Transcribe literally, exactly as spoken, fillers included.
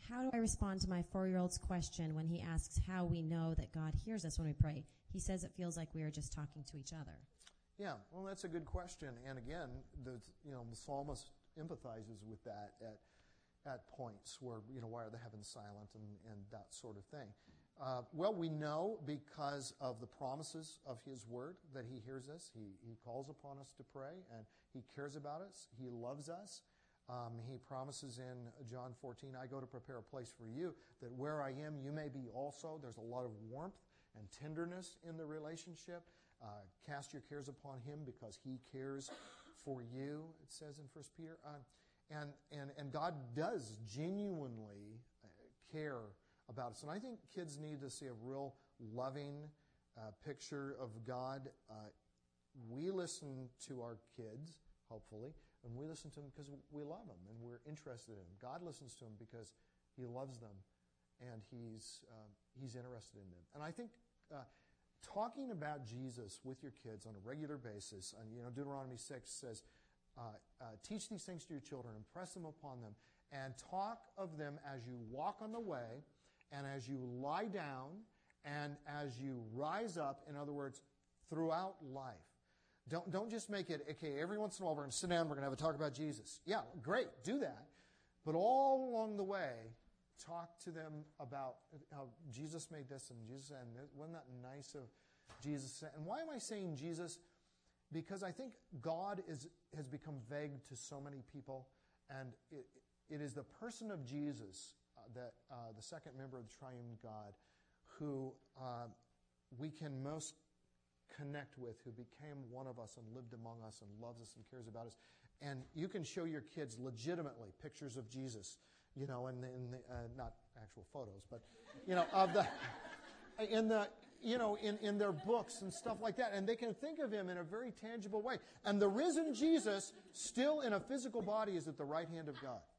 how do I respond to my four-year-old's question when he asks how we know that God hears us when we pray? He says it feels like we are just talking to each other. Yeah, well, that's a good question. And again, the you know the psalmist empathizes with that at at points where, you know, why are the heavens silent and, and that sort of thing. Uh, well, we know because of the promises of his word that he hears us. He, he calls upon us to pray, and he cares about us. He loves us. Um, he promises in John fourteen, I go to prepare a place for you, that where I am, you may be also. There's a lot of warmth and tenderness in the relationship. Uh, cast your cares upon him because he cares for you, it says in First Peter. Uh, and, and, and God does genuinely uh, care about us. And I think kids need to see a real loving uh, picture of God. Uh, we listen to our kids, hopefully, and we listen to them because we love them and we're interested in them. God listens to them because he loves them and he's uh, he's interested in them. And I think uh, talking about Jesus with your kids on a regular basis, and you know, Deuteronomy six says, uh, uh, teach these things to your children, impress them upon them, and talk of them as you walk on the way, and as you lie down, and as you rise up, in other words, throughout life. Don't, don't just make it, okay, every once in a while we're going to sit down, we're going to have a talk about Jesus. Yeah, great, do that. But all along the way, talk to them about how Jesus made this and Jesus, and wasn't that nice of Jesus? And why am I saying Jesus? Because I think God is has become vague to so many people, and it, it is the person of Jesus, uh, that uh, the second member of the triune God, who uh, we can most connect with, who became one of us and lived among us and loves us and cares about us. And you can show your kids legitimately pictures of Jesus, you know, and in, in uh, not actual photos, but you know, of the in the you know in, in their books and stuff like that, and they can think of him in a very tangible way. And the risen Jesus, still in a physical body, is at the right hand of God.